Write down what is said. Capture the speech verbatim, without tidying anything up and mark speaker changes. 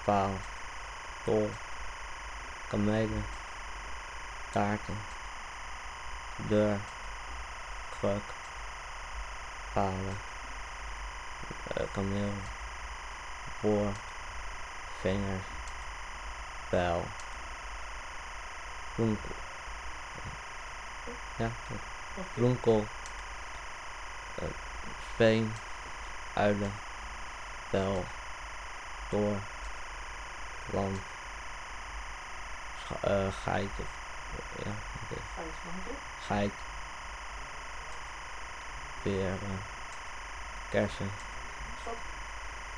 Speaker 1: paal, tol, kamelen, taarten, deur, kruk, palen, uh, kameel, boor, vingers, bijl, bloemkool, ja, bloemkool, uh, speen, uilen, bijl, door, lamp, scha- uh, geit of ja, okay. Geit, weer uh, kersen,